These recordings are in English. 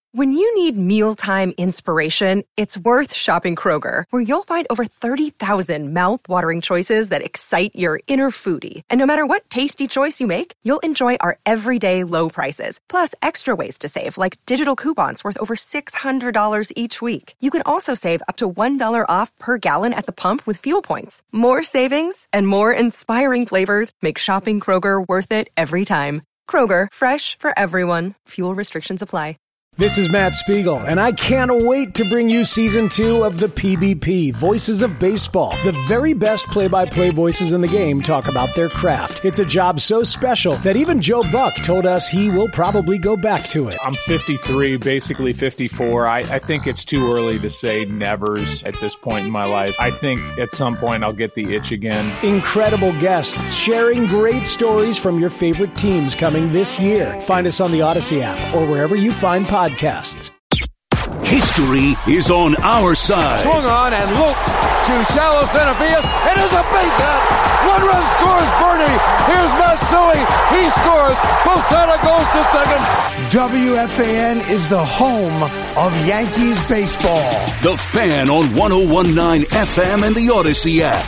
When you need mealtime inspiration, it's worth shopping Kroger, where you'll find over 30,000 mouth-watering choices that excite your inner foodie. And no matter what tasty choice you make, you'll enjoy our everyday low prices, plus extra ways to save, like digital coupons worth over $600 each week. You can also save up to $1 off per gallon at the pump with fuel points. More savings and more inspiring flavors make shopping Kroger worth it every time. Kroger, fresh for everyone. Fuel restrictions apply. This is Matt Spiegel, and I can't wait to bring you Season 2 of the PBP, Voices of Baseball. The very best play-by-play voices in the game talk about their craft. It's a job so special that even Joe Buck told us he will probably go back to it. I'm 53, basically 54. I think it's too early to say nevers at this point in my life. I think at some point I'll get the itch again. Incredible guests sharing great stories from your favorite teams coming this year. Find us on the Odyssey app or wherever you find podcasts. History is on our side. Swung on and looped to shallow center field. It is a base hit. One run scores Bernie. Here's Matsui. He scores. Posada goes to second. WFAN is the home of Yankees baseball. The Fan on 101.9 FM and the Odyssey app.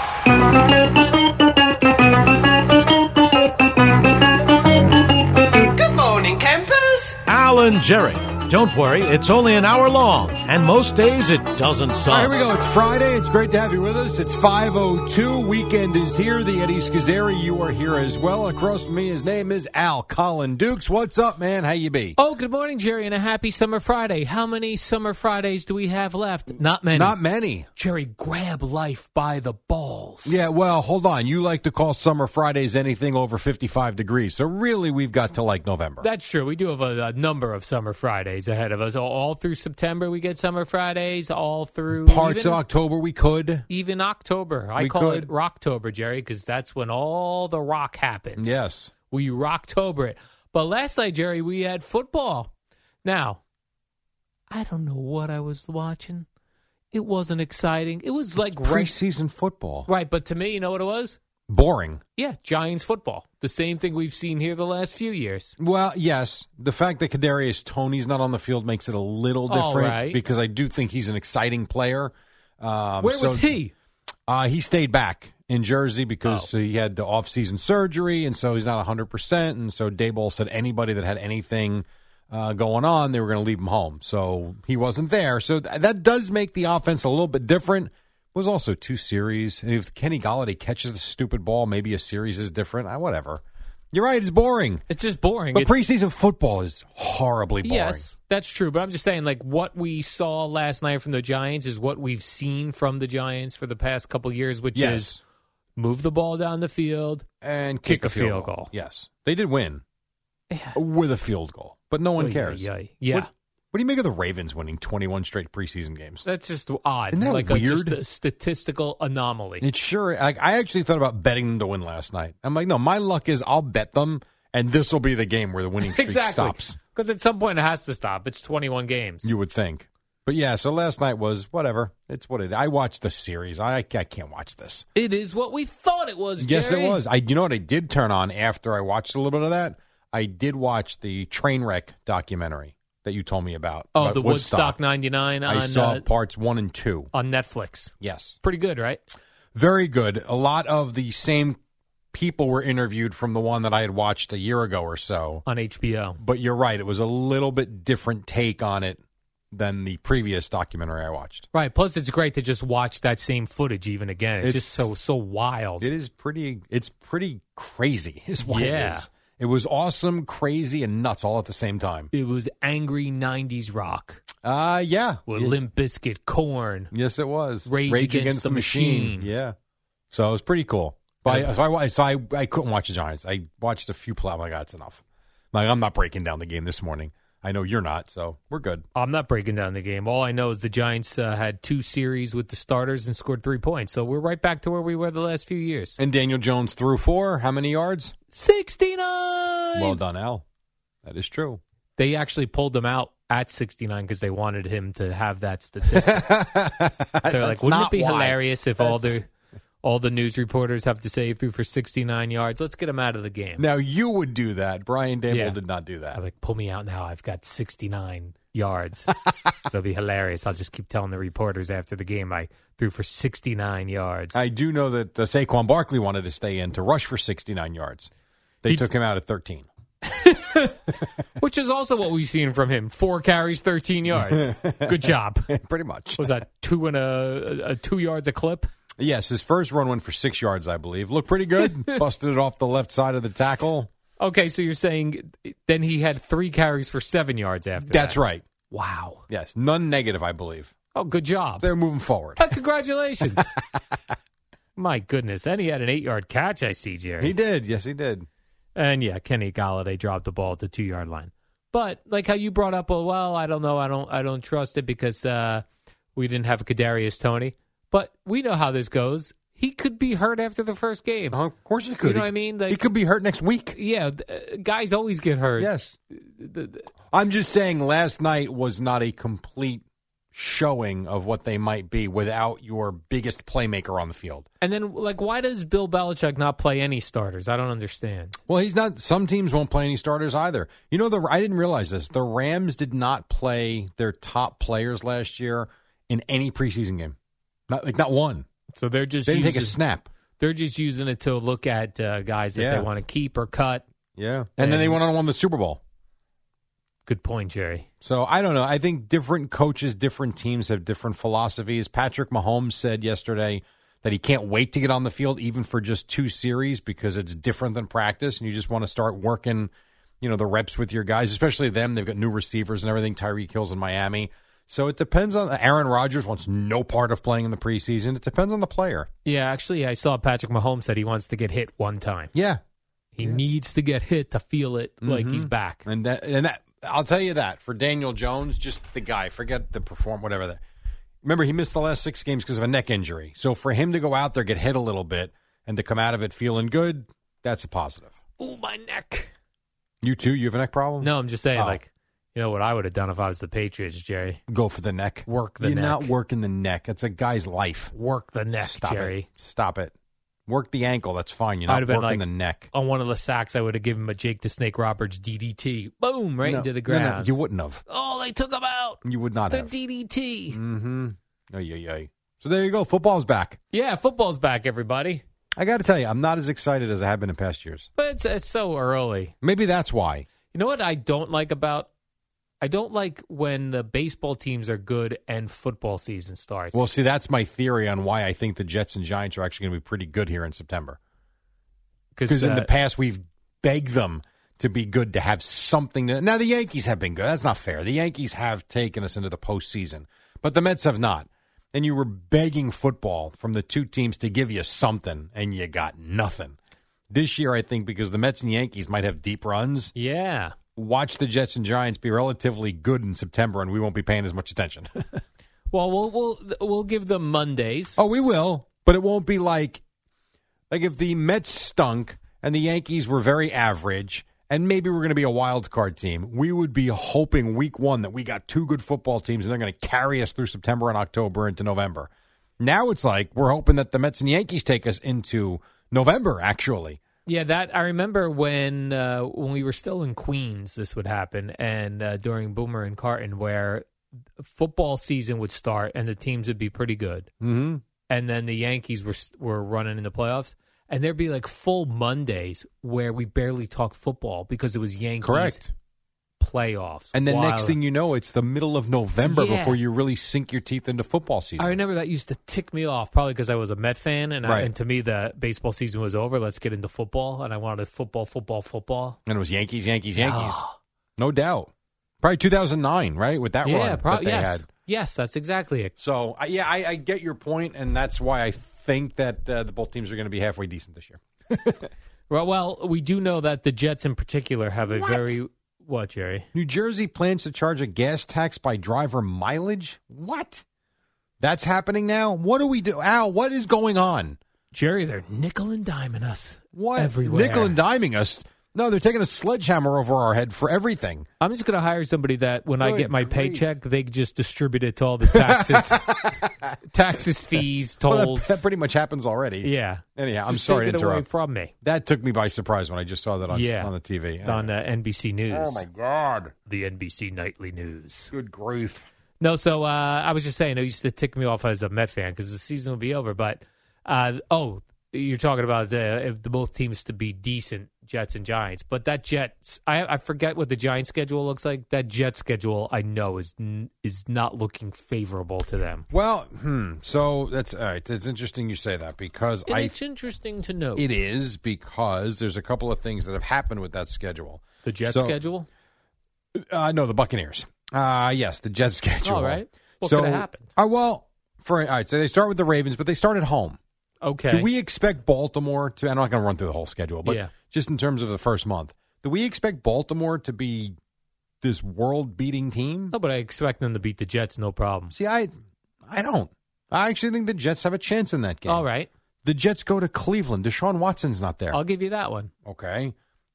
Good morning, campers. Alan Jerry. Don't worry, it's only an hour long, and most days it doesn't suck. All right, here we go. It's Friday. It's great to have you with us. It's 5:02. Weekend is here. The Eddie Schizzeri, you are here as well. Across from me, his name is Al Colin Dukes. What's up, man? How you be? Oh, good morning, Jerry, and a happy Summer Friday. How many Summer Fridays do we have left? Not many. Not many. Jerry, grab life by the balls. Yeah, well, hold on. You like to call Summer Fridays anything over 55 degrees. So really, we've got to like November. That's true. We do have a number of Summer Fridays ahead of us. All through September, we get Summer Fridays. All through parts of October, we could. Even October. I call it Rocktober, Jerry, because that's when all the rock happens. Yes. We Rocktober it. But last night, Jerry, we had football. Now, I don't know what I was watching. It wasn't exciting. It was like preseason football. Right, but to me, you know what it was? Boring. Yeah, Giants football. The same thing we've seen here the last few years. Well, yes. The fact that Kadarius Toney's not on the field makes it a little different because I do think he's an exciting player. Where was he? He stayed back in Jersey because he had the off-season surgery, and so he's not 100%. And so Daboll said anybody that had anything going on, they were going to leave him home. So he wasn't there. So that does make the offense a little bit different. Was also 2 series. If Kenny Golladay catches the stupid ball, maybe a series is different. Whatever. You're right. It's boring. It's just boring. But preseason football is horribly boring. Yes, that's true. But I'm just saying, like, what we saw last night from the Giants is what we've seen from the Giants for the past couple of years, which is move the ball down the field and kick a field goal. Yes. They did win with a field goal, but no one cares. Yeah. What do you make of the Ravens winning 21 straight preseason games? That's just odd. Isn't that like weird? Just a statistical anomaly. It's sure. I actually thought about betting them to win last night. I'm like, no, my luck is I'll bet them, and this will be the game where the winning streak stops. Because at some point it has to stop. It's 21 games. You would think. But yeah, so last night was whatever. It's what it is. I watched the series. I can't watch this. It is what we thought it was, Yes, Jerry. it was. You know what I did turn on after I watched a little bit of that? I did watch the Trainwreck documentary that you told me about. Oh, the Woodstock 99 on... I saw parts 1 and 2. On Netflix. Yes. Pretty good, right? Very good. A lot of the same people were interviewed from the one that I had watched a year ago or so. On HBO. But you're right. It was a little bit different take on it than the previous documentary I watched. Right. Plus, it's great to just watch that same footage even again. It's just so wild. It is pretty... It's pretty crazy is what it is. It was awesome, crazy, and nuts all at the same time. It was angry 90s rock. Yeah. With Limp Bizkit, Korn. Yes, it was. Rage Against the Machine. Yeah. So it was pretty cool. But I couldn't watch the Giants. I watched a few plays. I'm like, that's enough. Like, I'm not breaking down the game this morning. I know you're not, so we're good. I'm not breaking down the game. All I know is the Giants had 2 series with the starters and scored 3 points. So we're right back to where we were the last few years. And Daniel Jones threw 4. How many yards? 69! Well done, Al. That is true. They actually pulled him out at 69 because they wanted him to have that statistic. They're like, wouldn't it be hilarious if all all the news reporters have to say he threw for 69 yards. Let's get him out of the game. Now, you would do that. Brian Daboll did not do that. I'm like, pull me out now. I've got 69 yards. It'll be hilarious. I'll just keep telling the reporters after the game I threw for 69 yards. I do know that Saquon Barkley wanted to stay in to rush for 69 yards. They took him out at 13. Which is also what we've seen from him. 4 carries, 13 yards. Good job. Pretty much. Was that 2 yards a clip? Yes, his first run went for 6 yards, I believe. Looked pretty good. Busted it off the left side of the tackle. Okay, so you're saying then he had 3 carries for 7 yards after that. That's right. Wow. Yes, none negative, I believe. Oh, good job. They're moving forward. Congratulations. My goodness. And he had an 8-yard catch, I see, Jerry. He did. Yes, he did. And, yeah, Kenny Golladay dropped the ball at the 2-yard line. But, like how you brought up, well, I don't know. I don't trust it because we didn't have Kadarius Toney. But we know how this goes. He could be hurt after the first game. Of course he could. You know what I mean? Like, he could be hurt next week. Yeah, guys always get hurt. Yes. I'm just saying last night was not a complete showing of what they might be without your biggest playmaker on the field. And then, like, why does Bill Belichick not play any starters? I don't understand. Well, he's not. Some teams won't play any starters either. You know, I didn't realize this. The Rams did not play their top players last year in any preseason game. Not one. So they didn't take a snap. They're just using it to look at guys that they want to keep or cut. Yeah. And then they went on and won the Super Bowl. Good point, Jerry. So I don't know. I think different coaches, different teams have different philosophies. Patrick Mahomes said yesterday that he can't wait to get on the field even for just 2 series because it's different than practice and you just want to start working, the reps with your guys, especially them. They've got new receivers and everything. Tyreek Hill's in Miami. So it depends on Aaron Rodgers wants no part of playing in the preseason. It depends on the player. Yeah, actually, I saw Patrick Mahomes said he wants to get hit one time. Yeah. He needs to get hit to feel it like he's back. And that I'll tell you that for Daniel Jones, just the guy, forget the whatever. Remember, he missed the last 6 games because of a neck injury. So for him to go out there, get hit a little bit, and to come out of it feeling good, that's a positive. Ooh, my neck. You too? You have a neck problem? No, I'm just saying, you know what I would have done if I was the Patriots, Jerry? Go for the neck. Work the neck. You're not working the neck. It's a guy's life. Work the neck, Stop Jerry. Stop it. Work the ankle. That's fine. You're not working the neck. On one of the sacks, I would have given him a Jake the Snake Roberts DDT. Boom, into the ground. No, you wouldn't have. Oh, they took him out. You would not have. The DDT. Mm-hmm. Oh, yeah. So there you go. Football's back. Yeah, football's back, everybody. I got to tell you, I'm not as excited as I have been in past years. But it's so early. Maybe that's why. You know what I don't like when the baseball teams are good and football season starts. Well, see, that's my theory on why I think the Jets and Giants are actually going to be pretty good here in September. Because in the past, we've begged them to be good, to have something. Now, the Yankees have been good. That's not fair. The Yankees have taken us into the postseason, but the Mets have not. And you were begging football from the 2 teams to give you something, and you got nothing. This year, I think, because the Mets and Yankees might have deep runs. Yeah. Watch the Jets and Giants be relatively good in September, and we won't be paying as much attention. Well, we'll give them Mondays. Oh, we will, but it won't be like if the Mets stunk and the Yankees were very average, and maybe we're going to be a wild card team. We would be hoping week 1 that we got 2 good football teams, and they're going to carry us through September and October into November. Now it's like we're hoping that the Mets and Yankees take us into November, actually. Yeah, that I remember when we were still in Queens, this would happen, and during Boomer and Carton, where football season would start and the teams would be pretty good, and then the Yankees were running in the playoffs, and there'd be like full Mondays where we barely talked football because it was Yankees playoffs. And then next thing you know, it's the middle of November before you really sink your teeth into football season. I remember that used to tick me off, probably because I was a Met fan, and to me the baseball season was over. Let's get into football, and I wanted football. And it was Yankees. No doubt. Probably 2009, right, with that run that they had. Yes, that's exactly it. So, I get your point, and that's why I think that the both teams are going to be halfway decent this year. Well, we do know that the Jets in particular have a very... What, Jerry? New Jersey plans to charge a gas tax by driver mileage? What? That's happening now? What do we do? Al, what is going on? Jerry, they're nickel and diming us. What? Everywhere. Nickel and diming us? No, they're taking a sledgehammer over our head for everything. I'm just going to hire somebody that when I get my paycheck, they just distribute it to all the taxes, fees, tolls. Well, that pretty much happens already. Yeah. Anyhow, I'm just sorry to take it interrupt. away from me. That took me by surprise when I just saw that on the TV. It's on NBC News. Oh, my God. The NBC Nightly News. Good grief. No, so I was just saying, it used to tick me off as a Met fan because the season will be over. But, you're talking about if the both teams to be decent, Jets and Giants. But that Jets, I forget what the Giants schedule looks like. That Jets schedule, I know, is not looking favorable to them. Well, so that's all right. It's interesting you say that because it's interesting to know. It is because there's a couple of things that have happened with that schedule. The Jets schedule? No, the Buccaneers. Yes, the Jets schedule. All right. What could have happened? All right, so they start with the Ravens, but they start at home. Okay. Do we expect Baltimore to, I'm not going to run through the whole schedule, but just in terms of the first month, do we expect Baltimore to be this world-beating team? No, but I expect them to beat the Jets, no problem. See, I don't. I actually think the Jets have a chance in that game. All right. The Jets go to Cleveland. Deshaun Watson's not there. I'll give you that one. Okay.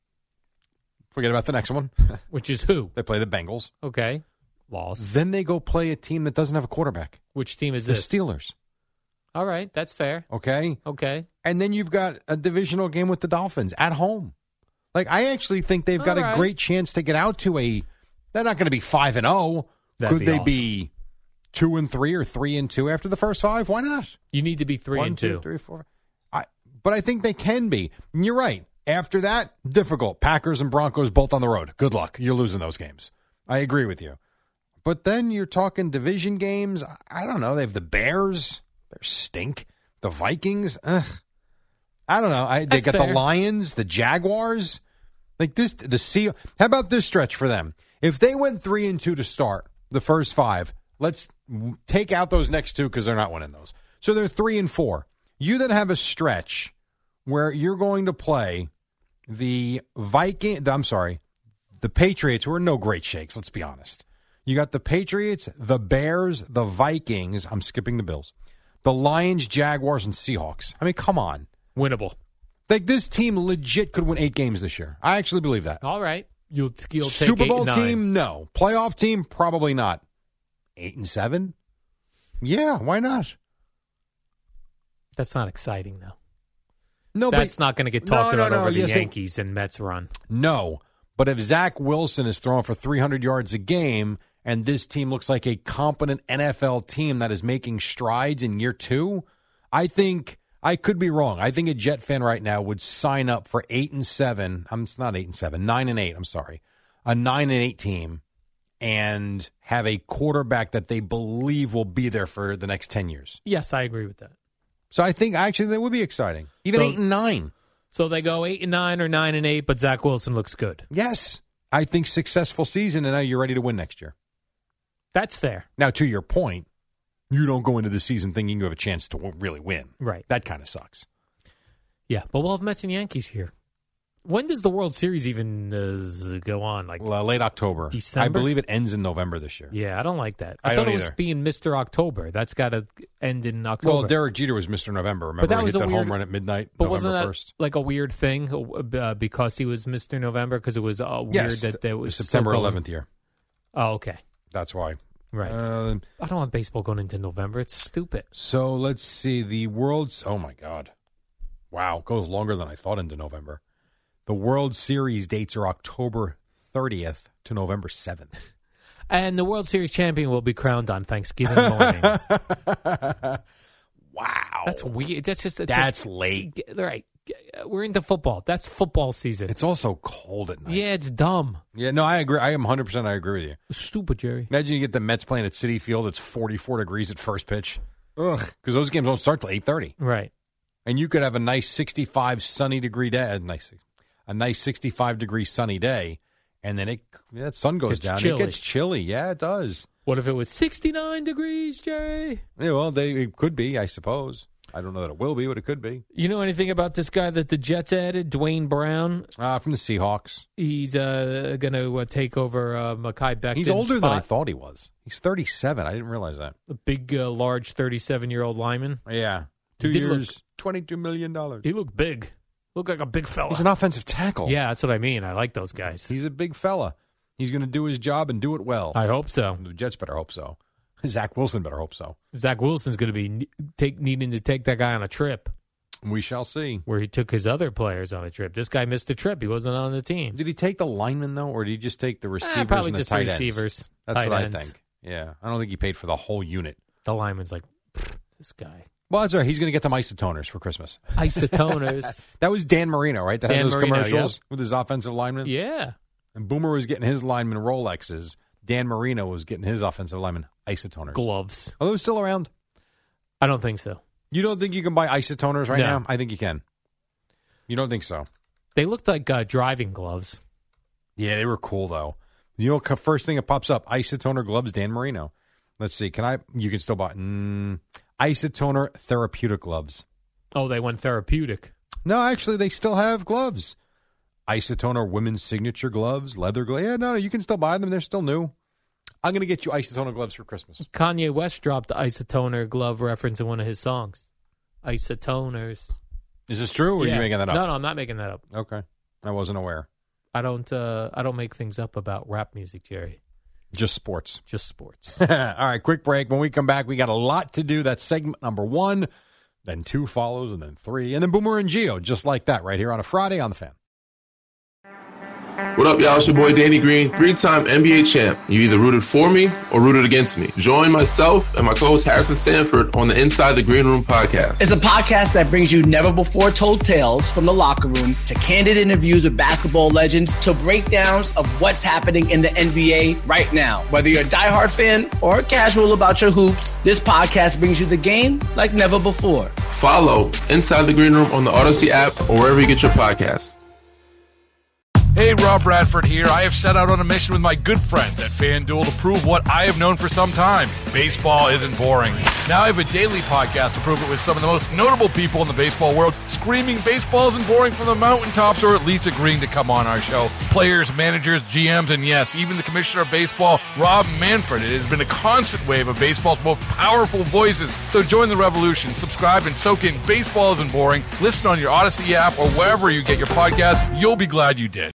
Forget about the next one. Which is who? They play the Bengals. Okay. Loss. Then they go play a team that doesn't have a quarterback. Which team is the this? Steelers. All right. That's fair. Okay. And then you've got a divisional game with the Dolphins at home. Like, I actually think they've got a great chance to get out to they're not going to be 5-0. Could they be 2-3 or 3-2 after the first 5? Why not? You need to be 3-2. 1, 2, 3, 4. But I think they can be. And you're right. After that, difficult. Packers and Broncos both on the road. Good luck. You're losing those games. I agree with you. But then you're talking division games. I don't know. They have the Bears. They stink. The Vikings. Ugh. I don't know. They got the Lions, the Jaguars. Like this, how about this stretch for them? If they went 3-2 to start the first 5, let's take out those next 2 because they're not winning those. So they're 3-4. You then have a stretch where you're going to play the Patriots, who are no great shakes, let's be honest. You got the Patriots, the Bears, the Vikings. I'm skipping the Bills. The Lions, Jaguars, and Seahawks. I mean, come on. Winnable. Like, this team legit could win 8 games this year. I actually believe that. All right. You'll take Super Bowl 8-9. team, no. Playoff team, probably not. 8-7? Yeah, why not? That's not exciting, though. No, that's not going to get talked about over the yes, Yankees and Mets run. No, but if Zach Wilson is throwing for 300 yards a game and this team looks like a competent NFL team that is making strides in year 2, I think I could be wrong. I think a Jet fan right now would sign up for 8-7. It's not 8-7, 9-8. I'm sorry, a 9-8 team, and have a quarterback that they believe will be there for the next 10 years. Yes, I agree with that. So I think actually that would be exciting. Even 8-9. So they go 8-9 or 9-8, but Zach Wilson looks good. Yes, I think successful season, and now you're ready to win next year. That's fair. Now, to your point, you don't go into the season thinking you have a chance to really win. Right. That kind of sucks. Yeah, but we'll have Mets and Yankees here. When does the World Series even go on? Like late October. December? I believe it ends in November this year. Yeah, I don't like that. I thought don't it was either. being Mr. October. That's got to end in October. Well, Derek Jeter was Mr. November. Remember, but that he was hit a that weird, home run at midnight, but November wasn't that 1st. like a weird thing because he was Mr. November? Because it was weird that there was September 11th year. Oh, okay. That's why. Right. I don't want baseball going into November. It's stupid. So let's see. The World's... Oh, my God. Wow. It goes longer than I thought into November. The World Series dates are October 30th to November 7th. And the World Series champion will be crowned on Thanksgiving morning. Wow. That's weird. That's late. Right. We're into football. That's football season. It's also cold at night. Yeah, it's dumb. Yeah, no, I agree. I am 100% I agree with you. It's stupid, Jerry. Imagine you get the Mets playing at Citi Field. It's 44 degrees at first pitch. Ugh. Because those games don't start till 8:30. Right. And you could have a nice 65 sunny degree day. A nice 65-degree sunny day, and then that sun goes down. Chilly. It gets chilly. Yeah, it does. What if it was 69 degrees, Jerry? Yeah, well, it could be, I suppose. I don't know that it will be, but it could be. You know anything about this guy that the Jets added, Dwayne Brown? From the Seahawks. He's going to take over Mekhi Becton's He's older spot. than I thought he was. He's 37. I didn't realize that. A big, large 37-year-old lineman. Yeah. 2 years, $22 million. He looked big. Look like a big fella. He's an offensive tackle. Yeah, that's what I mean. I like those guys. He's a big fella. He's going to do his job and do it well. I hope so. The Jets better hope so. Zach Wilson better hope so. Zach Wilson's going to be needing to take that guy on a trip. We shall see. Where he took his other players on a trip. This guy missed a trip. He wasn't on the team. Did he take the linemen, though, or did he just take the receivers probably and the just tight the ends? receivers. That's tight what ends. I think. Yeah. I don't think he paid for the whole unit. The lineman's like, this guy. Well, that's all right. He's going to get them isotoners for Christmas. Isotoners. That was Dan Marino, right? That Dan had those Marino, commercials with his offensive linemen? Yeah. And Boomer was getting his lineman Rolexes. Dan Marino was getting his offensive lineman isotoners. Gloves. Are those still around? I don't think so. You don't think you can buy isotoners right No. now? I think you can. You don't think so? They looked like driving gloves. Yeah, they were cool, though. You know, first thing that pops up, isotoner gloves, Dan Marino. Let's see. You can still buy isotoner therapeutic gloves. Oh, they went therapeutic. No, actually, they still have gloves. Isotoner women's signature gloves, leather gloves. Yeah, no, you can still buy them. They're still new. I'm going to get you isotoner gloves for Christmas. Kanye West dropped the isotoner glove reference in one of his songs. Isotoners. Is this true, or are you making that up? No, I'm not making that up. Okay. I wasn't aware. I don't make things up about rap music, Jerry. Just sports. Just sports. All right, quick break. When we come back, we got a lot to do. That's segment number 1, then 2 follows, and then 3, and then Boomer and Gio, just like that, right here on a Friday on The Fan. What up, y'all? It's your boy Danny Green, 3-time NBA champ. You either rooted for me or rooted against me. Join myself and my co-host Harrison Sanford on the Inside the Green Room podcast. It's a podcast that brings you never-before-told tales from the locker room to candid interviews with basketball legends to breakdowns of what's happening in the NBA right now. Whether you're a diehard fan or casual about your hoops, this podcast brings you the game like never before. Follow Inside the Green Room on the Odyssey app or wherever you get your podcasts. Hey, Rob Bradford here. I have set out on a mission with my good friends at FanDuel to prove what I have known for some time. Baseball isn't boring. Now I have a daily podcast to prove it with some of the most notable people in the baseball world, screaming baseball isn't boring from the mountaintops, or at least agreeing to come on our show. Players, managers, GMs, and yes, even the commissioner of baseball, Rob Manfred. It has been a constant wave of baseball's most powerful voices. So join the revolution. Subscribe and soak in Baseball Isn't Boring. Listen on your Odyssey app or wherever you get your podcasts. You'll be glad you did.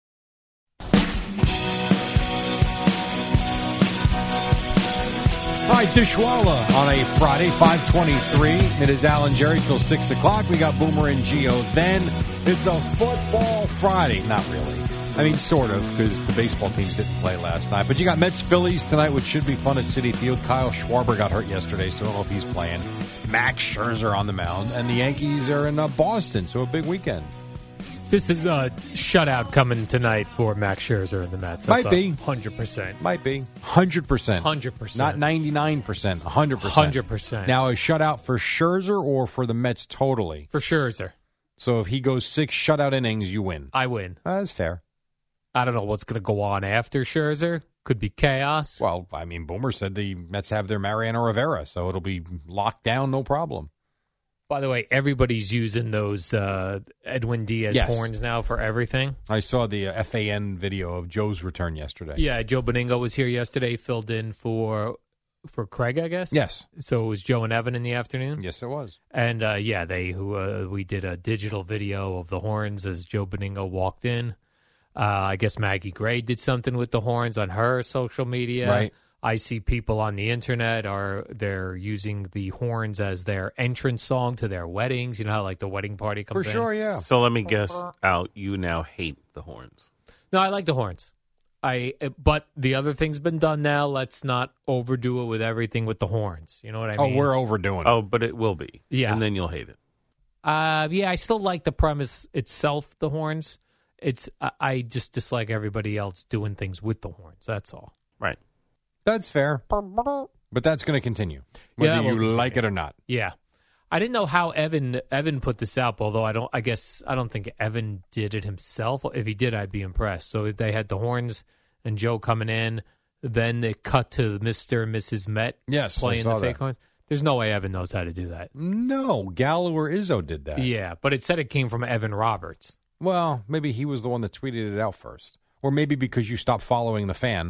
Hi, Dishwalla on a Friday, 5:23. It is Alan Jerry till 6 o'clock. We got Boomer and Gio. Then it's a football Friday. Not really. I mean, sort of, because the baseball teams didn't play last night. But you got Mets-Phillies tonight, which should be fun at Citi Field. Kyle Schwarber got hurt yesterday, so I don't know if he's playing. Max Scherzer on the mound. And the Yankees are in Boston, so a big weekend. This is a shutout coming tonight for Max Scherzer and the Mets. Might be. 100%. Might be. 100%. 100%. Not 99%. 100%. 100%. Now, a shutout for Scherzer or for the Mets totally? For Scherzer. So if he goes 6 shutout innings, you win. I win. That's fair. I don't know what's going to go on after Scherzer. Could be chaos. Well, I mean, Boomer said the Mets have their Mariano Rivera, so it'll be locked down, no problem. By the way, everybody's using those Edwin Diaz horns now for everything. I saw the FAN video of Joe's return yesterday. Yeah, Joe Beningo was here yesterday, filled in for Craig, I guess. Yes. So it was Joe and Evan in the afternoon. Yes, it was. And we did a digital video of the horns as Joe Beningo walked in. I guess Maggie Gray did something with the horns on her social media. Right. I see people on the internet they're using the horns as their entrance song to their weddings. You know how like the wedding party comes in? For sure, yeah. So let me guess out. You now hate the horns. No, I like the horns. But the other thing's been done now. Let's not overdo it with everything with the horns. You know what I mean? Oh, we're overdoing it. Oh, but it will be. Yeah. And then you'll hate it. Yeah, I still like the premise itself, the horns. I just dislike everybody else doing things with the horns. That's all. Right. That's fair. But that's going to continue, whether you like it or not. Yeah. I didn't know how Evan put this out, although I don't think Evan did it himself. If he did, I'd be impressed. So they had the horns and Joe coming in, then they cut to Mr. and Mrs. Met playing the fake horns. There's no way Evan knows how to do that. No, Gallo or Izzo did that. Yeah, but it said it came from Evan Roberts. Well, maybe he was the one that tweeted it out first. Or maybe because you stopped following the fan,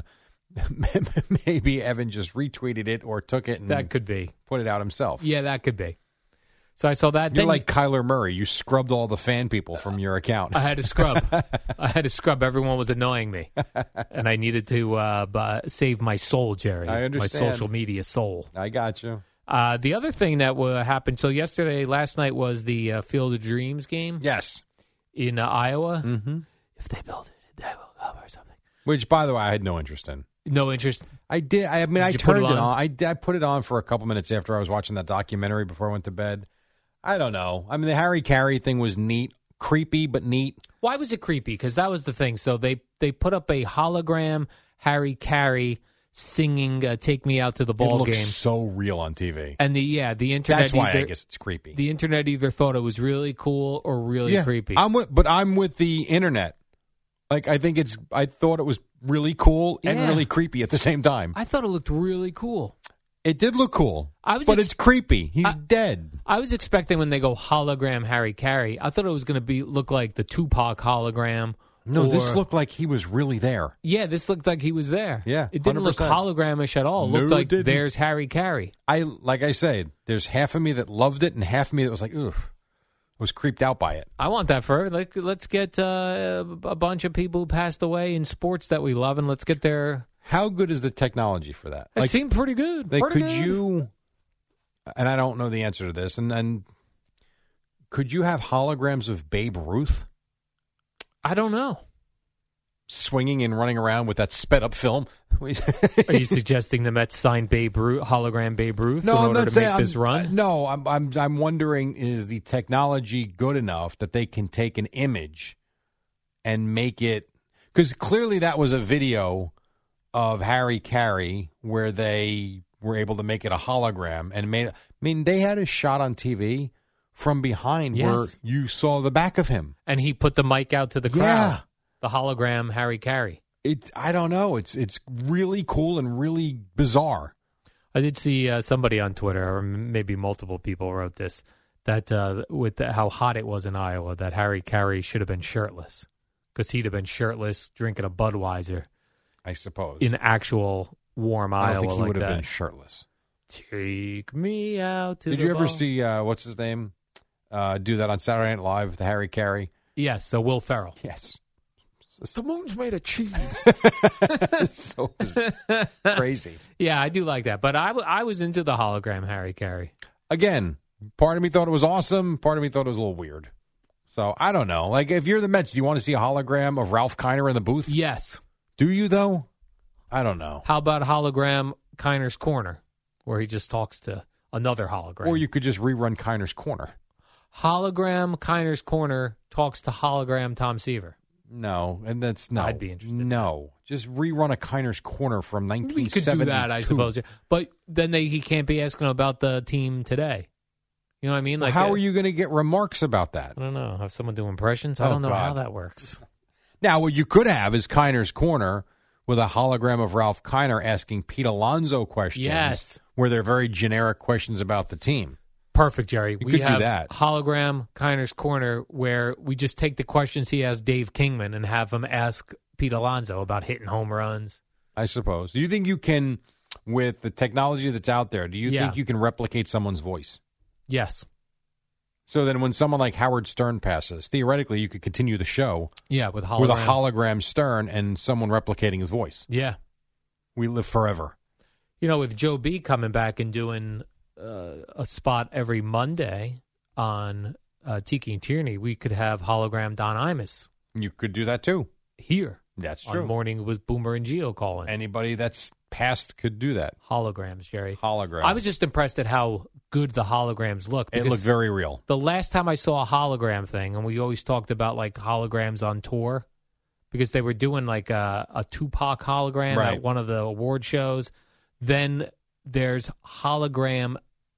maybe Evan just retweeted it or took it and that could be. Put it out himself. Yeah, that could be. So I saw that. You're Then like Kyler Murray. You scrubbed all the fan people from your account. I had to scrub. Everyone was annoying me, and I needed to save my soul, Jerry. I understand. My social media soul. I got you. The other thing that happened. So last night was the Field of Dreams game. Yes, in Iowa. Mm-hmm. If they build it, they will come or something. Which, by the way, I had no interest in. No interest. I did. I turned it on. I put it on for a couple minutes after I was watching that documentary before I went to bed. I don't know. I mean, the Harry Carey thing was neat, creepy, but neat. Why was it creepy? Because that was the thing. So they put up a hologram Harry Carey singing "Take Me Out to the Ball Game." It looks so real on TV. And the internet. That's why I guess it's creepy. The internet either thought it was really cool or really creepy. I'm with the internet. Like I thought it was really cool and really creepy at the same time. I thought it looked really cool. It did look cool, but it's creepy. He's dead. I was expecting when they go hologram Harry Carey, I thought it was going to look like the Tupac hologram. No, this looked like he was really there. Yeah, this looked like he was there. Yeah, it didn't 100%. look hologramish at all. It looked like there's Harry Carey. Like I said, there's half of me that loved it and half of me that was like, ugh, was creeped out by it. I want that for let's get a bunch of people who passed away in sports that we love, and let's get their. How good is the technology for that? It seemed pretty good. You, and I don't know the answer to this, and could you have holograms of Babe Ruth? I don't know. Swinging and running around with that sped up film. Are you suggesting the Mets sign Babe Ruth, hologram Babe Ruth in order to make this run? No, I'm wondering, is the technology good enough that they can take an image and make it? Because clearly that was a video of Harry Carey where they were able to make it a hologram and they had a shot on TV from behind where you saw the back of him. And he put the mic out to the crowd. The hologram Harry Carey. I don't know. It's really cool and really bizarre. I did see somebody on Twitter, or maybe multiple people wrote this, that how hot it was in Iowa, that Harry Carey should have been shirtless because he'd have been shirtless drinking a Budweiser. I suppose. In actual warm Iowa. I don't think he would have that. been shirtless. Take me out to Did the you ever ball. see, what's his name, do that on Saturday Night Live with Harry Carey? Yes, so Will Ferrell. Yes. The moon's made of cheese. So crazy. Yeah, I do like that. But I was into the hologram Harry Carey. Again, part of me thought it was awesome. Part of me thought it was a little weird. So I don't know. Like, if you're the Mets, do you want to see a hologram of Ralph Kiner in the booth? Yes. Do you, though? I don't know. How about hologram Kiner's Corner, where he just talks to another hologram? Or you could just rerun Kiner's Corner. Hologram Kiner's Corner talks to hologram Tom Seaver. No, and that's no. I'd be interested. No, just rerun a Kiner's Corner from 1972. We could do that, I suppose. But then he can't be asking about the team today. You know what I mean? Like, how are you going to get remarks about that? I don't know. Have someone do impressions? I don't know how that works. Now, what you could have is Kiner's Corner with a hologram of Ralph Kiner asking Pete Alonso questions. Yes. Where they're very generic questions about the team. Perfect, Jerry. We could have do that. Hologram Kiner's Corner, where we just take the questions he has Dave Kingman and have him ask Pete Alonso about hitting home runs. I suppose. Do you think you can, with the technology that's out there, do you think you can replicate someone's voice? Yes. So then when someone like Howard Stern passes, theoretically you could continue the show with a hologram Stern and someone replicating his voice. Yeah. We live forever. You know, with Joe B coming back and doing a spot every Monday on Tiki and Tierney, we could have hologram Don Imus. You could do that too. Here. That's true. On Morning with Boomer and Gio calling. Anybody that's past could do that. Holograms, Jerry. Holograms. I was just impressed at how good the holograms look. It looked very real. The last time I saw a hologram thing, and we always talked about like holograms on tour, because they were doing like a Tupac hologram at one of the award shows. Then there's hologram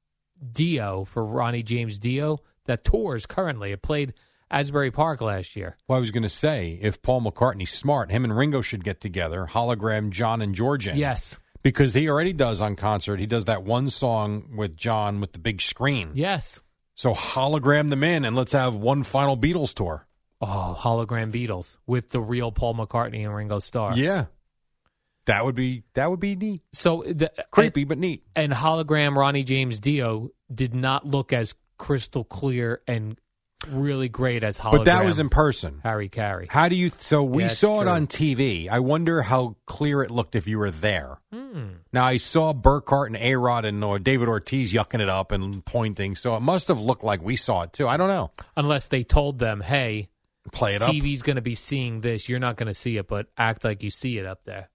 Dio for Ronnie James Dio that tours currently. It played Asbury Park last year. Well, I was going to say, if Paul McCartney's smart, him and Ringo should get together, hologram John and George in. Yes. Because he already does on concert. He does that one song with John with the big screen. Yes. So hologram them in and let's have one final Beatles tour. Oh, hologram Beatles with the real Paul McCartney and Ringo Starr. Yeah. That would be neat. So creepy but neat. And hologram Ronnie James Dio did not look as crystal clear and really great as hologram. But that was in person. Harry Carey. How do you? So we Yeah, saw it true. on TV. I wonder how clear it looked if you were there. Now I saw Burkhart and A-Rod and David Ortiz yucking it up and pointing, so it must have looked like we saw it too. I don't know. Unless they told them, "Hey, play it up. TV's going to be seeing this. You're not going to see it, but act like you see it up there."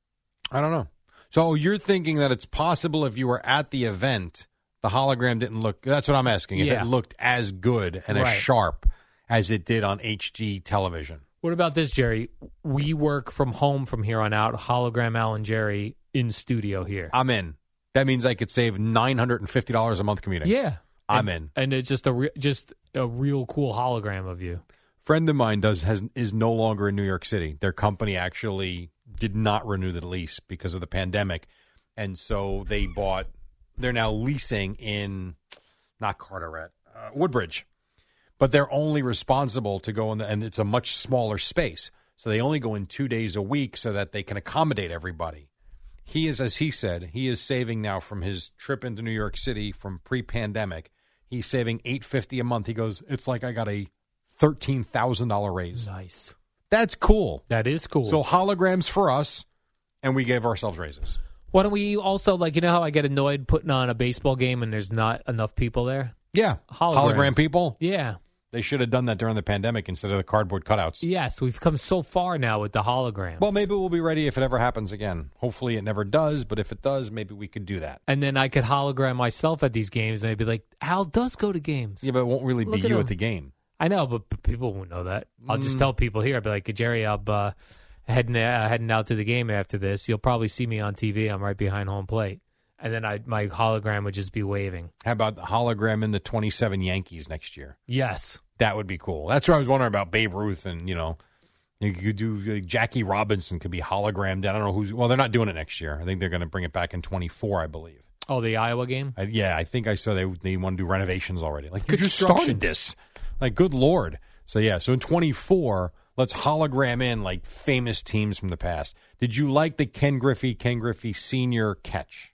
I don't know. So you're thinking that it's possible if you were at the event, the hologram didn't look. That's what I'm asking. If Yeah. it looked as good and as Right. sharp as it did on HD television. What about this, Jerry? We work from home from here on out. Hologram Al and Jerry in studio here. I'm in. That means I could save $950 a month commuting. Yeah, I'm in. and it's just a real cool hologram of you. Friend of mine is no longer in New York City. Their company actually did not renew the lease because of the pandemic, and so they're now leasing in not Carteret, Woodbridge, but they're only responsible to go in and it's a much smaller space, so they only go in 2 days a week so that they can accommodate everybody. He is, as he said, he is saving now from his trip into New York City from pre-pandemic. He's saving $850 a month. He goes, it's like I got a $13,000 raise. Nice. That's cool. That is cool. So holograms for us, and we gave ourselves raises. Why don't we also, like, you know how I get annoyed putting on a baseball game and there's not enough people there? Yeah. Hologram people? Yeah. They should have done that during the pandemic instead of the cardboard cutouts. Yes, we've come so far now with the holograms. Well, maybe we'll be ready if it ever happens again. Hopefully it never does, but if it does, maybe we could do that. And then I could hologram myself at these games, and I'd be like, Al does go to games. Yeah, but it won't really Look be at you him. at the game. I know, but people won't know that. I'll just tell people here. I'll be like, Jerry, I'm heading out to the game after this. You'll probably see me on TV. I'm right behind home plate. And then my hologram would just be waving. How about the hologram in the 27 Yankees next year? Yes. That would be cool. That's what I was wondering about Babe Ruth and, you could do like Jackie Robinson could be hologrammed. I don't know who's. Well, they're not doing it next year. I think they're going to bring it back in 24, I believe. Oh, the Iowa game? I think I saw they want to do renovations already. Like, you just Constructions. started this. Like, good Lord. So, so in 24, let's hologram in, like, famous teams from the past. Did you like the Ken Griffey Sr. catch?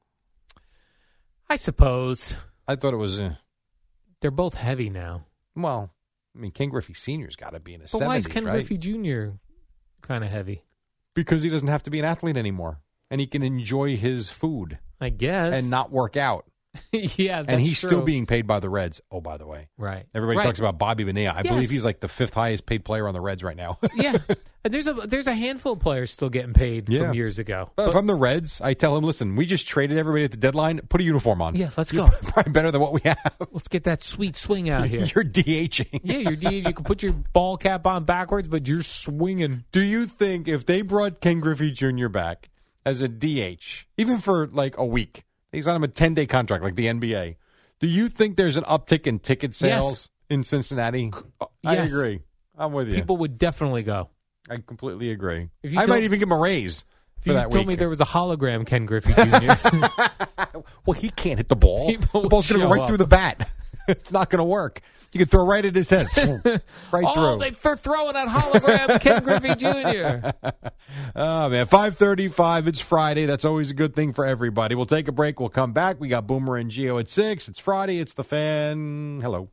I suppose. I thought it was. They're both heavy now. Well, I mean, Ken Griffey Sr.'s got to be in his 70s, But why is Ken right? Griffey Jr. kind of heavy? Because he doesn't have to be an athlete anymore. And he can enjoy his food. I guess. And not work out. Yeah, that's and he's true. still being paid by the Reds. Oh, by the way. Right. Everybody Right. talks about Bobby Bonilla. I Yes. believe he's like the 5th highest paid player on the Reds right now. Yeah. And there's a handful of players still getting paid from years ago. But from the Reds, I tell him, listen, we just traded everybody at the deadline. Put a uniform on. Yeah, let's You're go. Probably better than what we have. Let's get that sweet swing out here. You're DHing. Yeah, you're DH. You can put your ball cap on backwards, but you're swinging. Do you think if they brought Ken Griffey Jr. back as a DH, even for like a week, he's on him a 10-day contract like the NBA, do you think there's an uptick in ticket sales in Cincinnati? I Yes. agree. I'm with you. People would definitely go. I completely agree. If you I told- might even give him a raise If for you that told week. me there was a hologram Ken Griffey Jr. Well, he can't hit the ball. People The ball's would going to go show right up. through the bat. It's not going to work. You can throw right at his head. Right Oh, through. they're throwing that hologram Ken Griffey Jr. Oh, man. 5:35. It's Friday. That's always a good thing for everybody. We'll take a break. We'll come back. We got Boomer and Gio at 6. It's Friday. It's the Fan. Hello.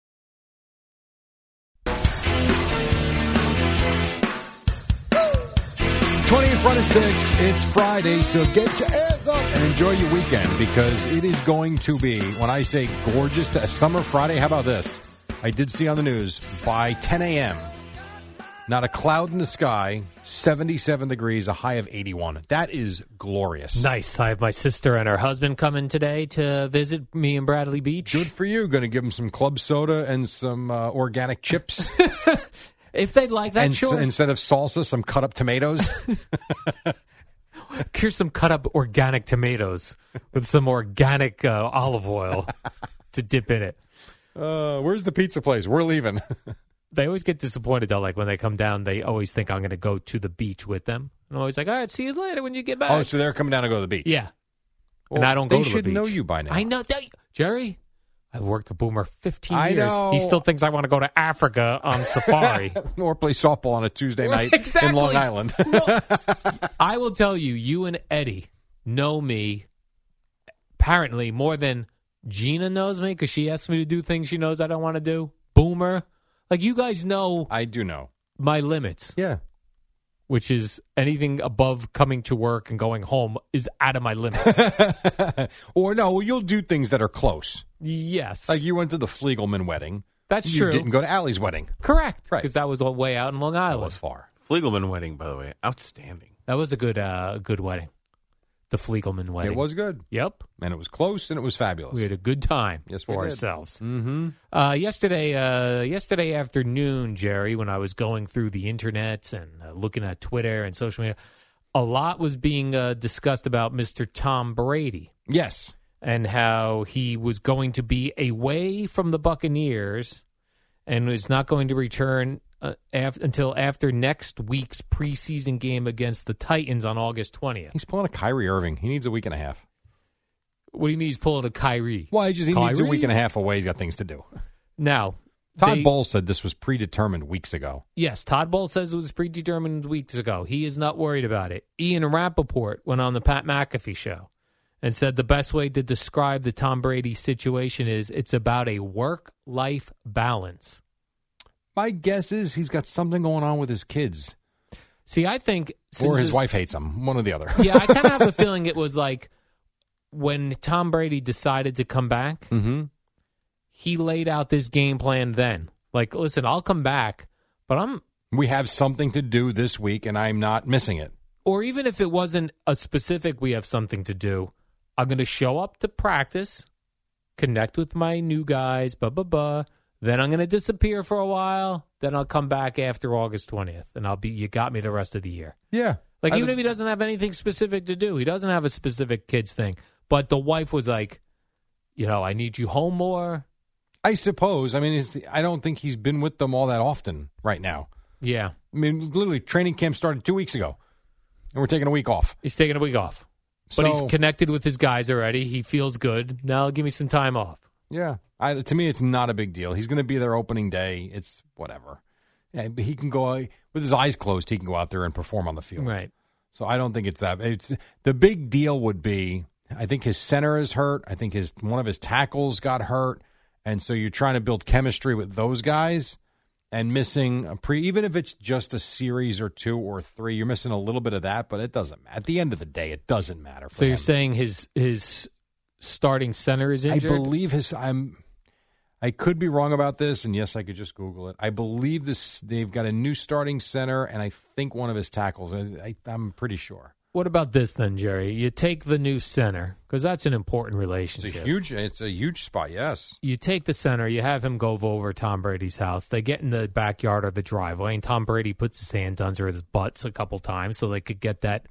20 in front of 6. It's Friday, so get your ass up and enjoy your weekend because it is going to be, when I say gorgeous, a summer Friday. How about this? I did see on the news by 10 a.m., not a cloud in the sky, 77 degrees, a high of 81. That is glorious. Nice. I have my sister and her husband coming today to visit me in Bradley Beach. Good for you. Going to give them some club soda and some organic chips. If they'd like that, and sure. instead of salsa, some cut up tomatoes. Here's some cut up organic tomatoes with some organic olive oil to dip in it. Where's the pizza place? We're leaving. They always get disappointed, though. Like when they come down, they always think I'm going to go to the beach with them. I'm always like, all right, see you later when you get back. Oh, so they're coming down to go to the beach. Yeah. Well, and I don't go to the beach. They should know you by now. I know. Jerry, I've worked with Boomer 15 I years. know. He still thinks I want to go to Africa on safari. Or play softball on a Tuesday night Exactly. in Long Island. No. I will tell you, you and Eddie know me apparently more than Gina knows me because she asks me to do things she knows I don't want to do. Boomer. Like, you guys know. I do know. My limits. Yeah. Which is anything above coming to work and going home is out of my limits. Or no, you'll do things that are close. Yes. Like you went to the Fliegelman wedding. That's you true. You didn't go to Allie's wedding. Correct. Right. Because that was way out in Long Island. That was far. Fliegelman wedding, by the way, outstanding. That was a good wedding. The Fliegelman wedding. It was good. Yep. And it was close and it was fabulous. We had a good time for ourselves. Mm-hmm. Yesterday afternoon, Jerry, when I was going through the internet and looking at Twitter and social media, a lot was being discussed about Mr. Tom Brady. Yes. And how he was going to be away from the Buccaneers and was not going to return until after next week's preseason game against the Titans on August 20th. He's pulling a Kyrie Irving. He needs a week and a half. What do you mean he's pulling a Kyrie? Well, he needs a week and a half away. He's got things to do. Now, Todd Bowles said this was predetermined weeks ago. Yes, Todd Bowles says it was predetermined weeks ago. He is not worried about it. Ian Rappaport went on the Pat McAfee show and said the best way to describe the Tom Brady situation is it's about a work-life balance. My guess is he's got something going on with his kids. See, I think... Or his wife hates him, one or the other. Yeah, I kind of have a feeling it was like when Tom Brady decided to come back, he laid out this game plan then. Like, listen, I'll come back, but we have something to do this week, and I'm not missing it. Or even if it wasn't a specific we have something to do, I'm going to show up to practice, connect with my new guys, then I'm going to disappear for a while. Then I'll come back after August 20th, and you got me the rest of the year. Yeah. Like, even if he doesn't have anything specific to do, he doesn't have a specific kids thing. But the wife was like, I need you home more. I suppose. I mean, I don't think he's been with them all that often right now. Yeah. I mean, literally, training camp started 2 weeks ago, and we're taking a week off. He's taking a week off. But he's connected with his guys already. He feels good. Now give me some time off. Yeah. To me, it's not a big deal. He's going to be there opening day. It's whatever. Yeah, but he can go, with his eyes closed, he can go out there and perform on the field. Right. So I don't think it's that. The big deal would be, I think his center is hurt. I think one of his tackles got hurt. And so you're trying to build chemistry with those guys and missing even if it's just a series or 2 or 3, you're missing a little bit of that, but it doesn't matter. At the end of the day, it doesn't matter. So you're saying his starting center is injured? I believe I could be wrong about this, and yes, I could just Google it. I believe they've got a new starting center, and I think one of his tackles. I'm pretty sure. What about this then, Jerry? You take the new center, because that's an important relationship. It's a huge spot, yes. You take the center, you have him go over Tom Brady's house. They get in the backyard or the driveway, and Tom Brady puts his hand under his butts a couple times so they could get that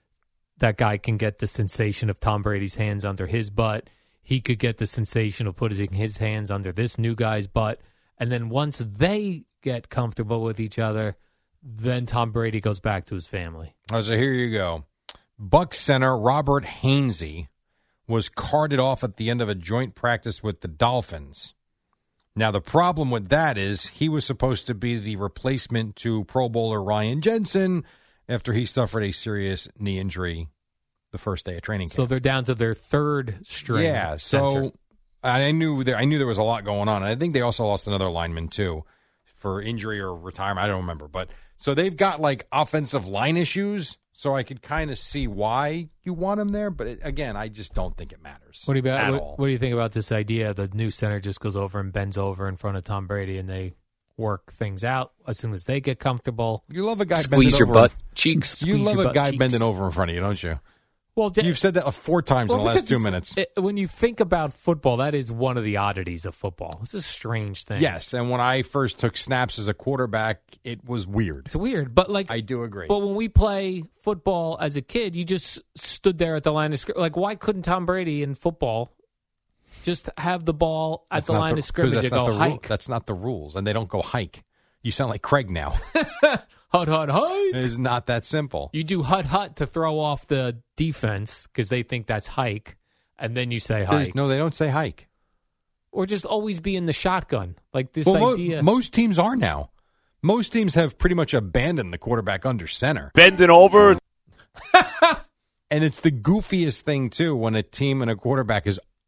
guy can get the sensation of Tom Brady's hands under his butt. He could get the sensation of putting his hands under this new guy's butt. And then once they get comfortable with each other, then Tom Brady goes back to his family. So here you go. Bucs center Robert Hainsey was carted off at the end of a joint practice with the Dolphins. Now, the problem with that is he was supposed to be the replacement to Pro Bowler Ryan Jensen after he suffered a serious knee injury the first day of training camp. So they're down to their third string. Yeah, center. so I knew there was a lot going on. And I think they also lost another lineman, too, for injury or retirement. I don't remember. But so they've got, like, offensive line issues. So I could kind of see why you want him there. But, again, I just don't think it matters What do you think about this idea? The new center just goes over and bends over in front of Tom Brady, and they work things out as soon as they get comfortable. You love a guy squeeze bending your over. butt cheeks. You love a guy cheeks. bending over in front of you, don't you? Well, you've said that 4 times in the last 2 minutes. When you think about football, that is one of the oddities of football. It's a strange thing. Yes, and when I first took snaps as a quarterback, it was weird. It's weird, but I do agree. But when we play football as a kid, you just stood there at the line of scrimmage. Like, why couldn't Tom Brady in football just have the ball at the line of scrimmage and go hike? That's not the rules, and they don't go hike. You sound like Craig now. Hut, hut, hike. It is not that simple. You do hut, hut to throw off the defense because they think that's hike, and then you say hike. No, they don't say hike. Or just always be in the shotgun. Like this idea. Most teams are now. Most teams have pretty much abandoned the quarterback under center. Bending over. And it's the goofiest thing, too, when a team and a quarterback is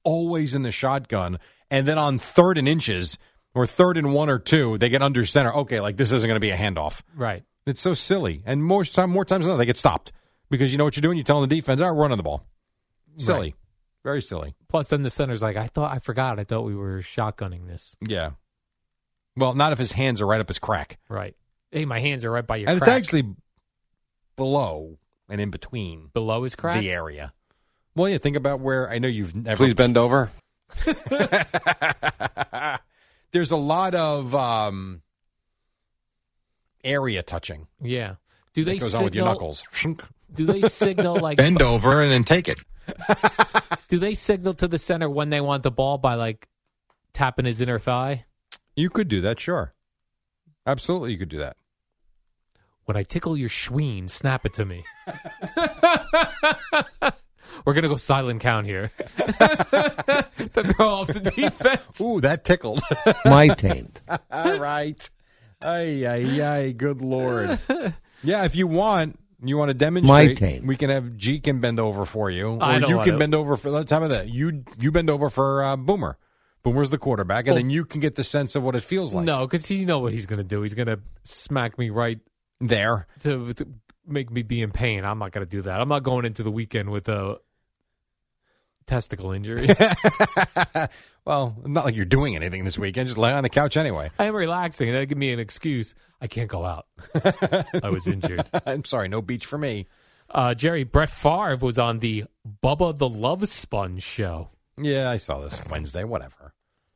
always in the shotgun, and then on 3rd and inches or 3rd and 1 or 2, they get under center. Okay, like this isn't going to be a handoff. Right. It's so silly. And more times than not, they get stopped because you know what you're doing. You're telling the defense, run on the ball. Silly. Right. Very silly. Plus, then the center's like, I thought we were shotgunning this. Yeah. Well, not if his hands are right up his crack. Right. Hey, my hands are right by your and crack. It's actually below and in between. Below his crack? The area. Well, yeah, think about where I know you've never. Please bend over. There's a lot of area touching. Yeah. Do they that goes signal, on with your knuckles? Do they signal like bend over and then take it? Do they signal to the center when they want the ball by like tapping his inner thigh? You could do that, sure. Absolutely, you could do that. When I tickle your schween, snap it to me. We're going to go silent count here. To throw off the defense. Ooh, that tickled. My taint. All right. Ay, good Lord. Yeah, if you want to demonstrate, we can have G can bend over for you. Or you can bend over for, let's have that. You bend over for Boomer. Boomer's the quarterback, and then you can get the sense of what it feels like. No, because you know what he's going to do. He's going to smack me right there to make me be in pain. I'm not going to do that. I'm not going into the weekend with a testicle injury. Well, not like you're doing anything this weekend. Just lay on the couch anyway. I am relaxing. That'll give me an excuse. I can't go out. I was injured. I'm sorry. No beach for me. Jerry, Brett Favre was on the Bubba the Love Sponge show. Yeah, I saw this Wednesday. Whatever.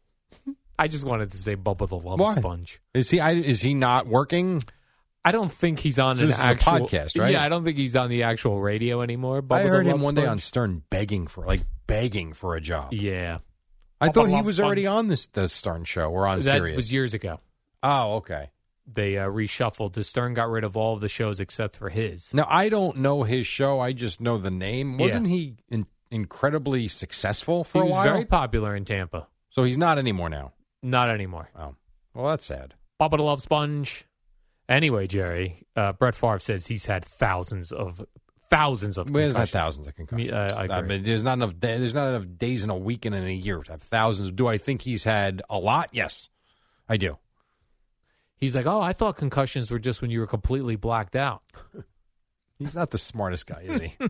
I just wanted to say Bubba the Love Sponge. Is he not working? I don't think he's on this actual is a podcast, right? Yeah, I don't think he's on the actual radio anymore. Bubba I heard the him Love one day Sponge. on Stern begging for a job. Yeah. I Bubba thought he Love was Sponge. already on the Stern show or on Sirius. That was years ago. Oh, okay. They reshuffled. The Stern got rid of all of the shows except for his. Now, I don't know his show. I just know the name. Wasn't he incredibly successful for a while? He was very popular in Tampa. So he's not anymore now? Not anymore. Oh. Well, that's sad. Bubba the Love Sponge. Anyway, Jerry, Brett Favre says he's had thousands of concussions. Where's that thousands of concussions? I mean, there's not enough days in a week and in a year to have thousands. Do I think he's had a lot? Yes, I do. He's like, I thought concussions were just when you were completely blacked out. He's not the smartest guy, is he?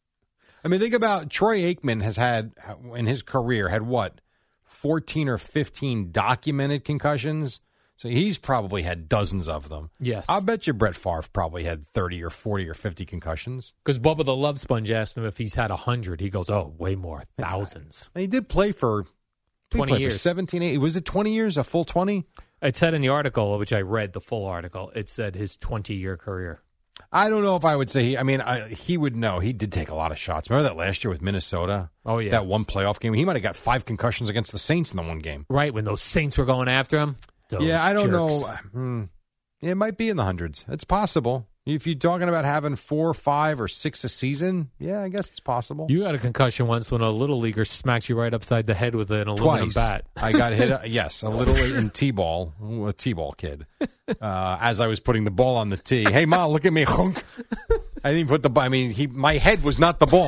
I mean, think about Troy Aikman has had, in his career, 14 or 15 documented concussions. So he's probably had dozens of them. Yes. I'll bet you Brett Favre probably had 30 or 40 or 50 concussions. Because Bubba the Love Sponge asked him if he's had 100. He goes, way more, thousands. And he did play for 20 years. For 17, 18. Was it 20 years, a full 20? It said in the article, which I read, the full article, it said his 20-year career. I don't know if I would say he would know. He did take a lot of shots. Remember that last year with Minnesota? Oh, yeah. That one playoff game? He might have got 5 concussions against the Saints in the one game. Right, when those Saints were going after him. Yeah, I don't know. It might be in the hundreds. It's possible. If you're talking about having 4, 5, or 6 a season, yeah, I guess it's possible. You had a concussion once when a little leaguer smacked you right upside the head with an aluminum bat. I got hit, yes, a little in T-ball, a T-ball kid, as I was putting the ball on the tee. Hey, Ma, look at me, hunk. I didn't put the ball. I mean, my head was not the ball.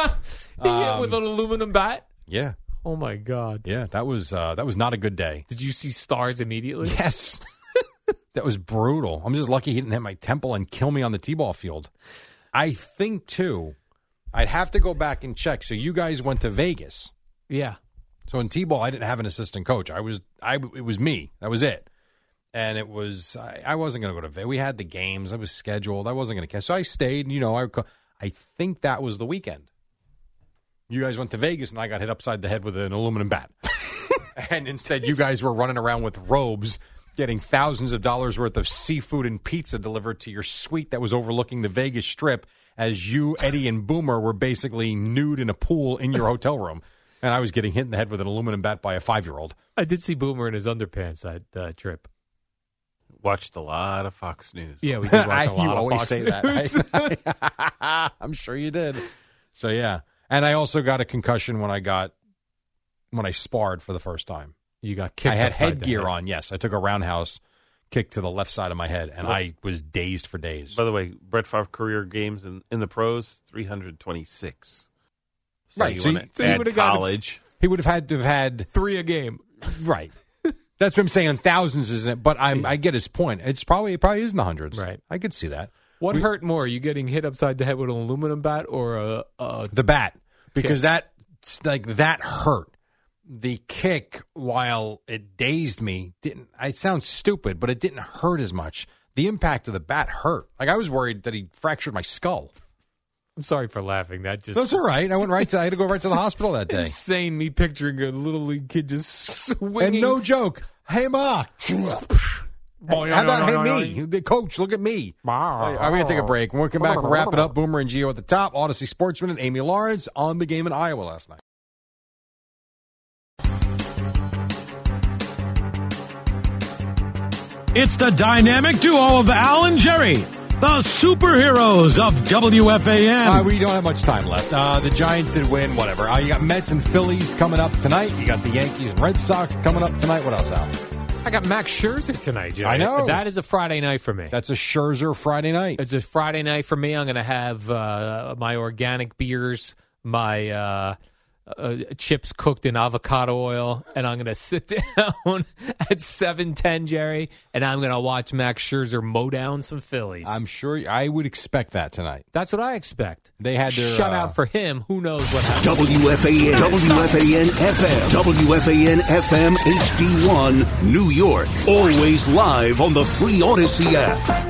He hit with an aluminum bat? Yeah. Oh, my God. Yeah, that was not a good day. Did you see stars immediately? Yes. That was brutal. I'm just lucky he didn't hit my temple and kill me on the T-ball field. I think, too, I'd have to go back and check. So you guys went to Vegas. Yeah. So in T-ball, I didn't have an assistant coach. It was me. That was it. And it was, I wasn't going to go to Vegas. We had the games. I was scheduled. I wasn't going to catch. So I stayed, I think that was the weekend. You guys went to Vegas, and I got hit upside the head with an aluminum bat. And instead, you guys were running around with robes, getting thousands of dollars worth of seafood and pizza delivered to your suite that was overlooking the Vegas Strip, as you, Eddie, and Boomer were basically nude in a pool in your hotel room. And I was getting hit in the head with an aluminum bat by a 5-year-old. I did see Boomer in his underpants that trip. Watched a lot of Fox News. Yeah, we did watch a lot you of always Fox say News. That. I'm sure you did. So, yeah. And I also got a concussion when I sparred for the first time. You got kicked. I had upside the headgear head. on, yes. I took a roundhouse kick to the left side of my head, and I was dazed for days. By the way, Brett Favre career games in the pros, 326. So Right. you So want So to you add would have got college. He would have had to have had 3 a game. Right. That's what I'm saying. Thousands, isn't it? But I get his point. It probably is in the hundreds. Right. I could see that. What hurt more? You getting hit upside the head with an aluminum bat or the bat? Because that hurt. The kick, while it dazed me, didn't. It sounds stupid, but it didn't hurt as much. The impact of the bat hurt. Like, I was worried that he fractured my skull. I'm sorry for laughing. That's all right. I had to go right to the hospital that day. Insane. Me picturing a little league kid just swinging. And no joke. Hey, Ma. How about hey me? The coach, look at me. All right, we're going to take a break. When we come back, we'll wrap it up. Boomer and Gio at the top. Odyssey Sportsman and Amy Lawrence on the game in Iowa last night. It's the dynamic duo of Al and Jerry, the superheroes of WFAN. We don't have much time left. The Giants did win, whatever. You got Mets and Phillies coming up tonight. You got the Yankees and Red Sox coming up tonight. What else, Al? I got Max Scherzer tonight, Jerry. I know. That is a Friday night for me. That's a Scherzer Friday night. It's a Friday night for me. I'm going to have my organic beers, my chips cooked in avocado oil, and I'm going to sit down at 7:10, Jerry, and I'm going to watch Max Scherzer mow down some Phillies. I'm sure I would expect that tonight. That's what I expect. They had their shutout for him. Who knows what happens? WFAN FM, WFAN FM HD1, New York. Always live on the free Odyssey app.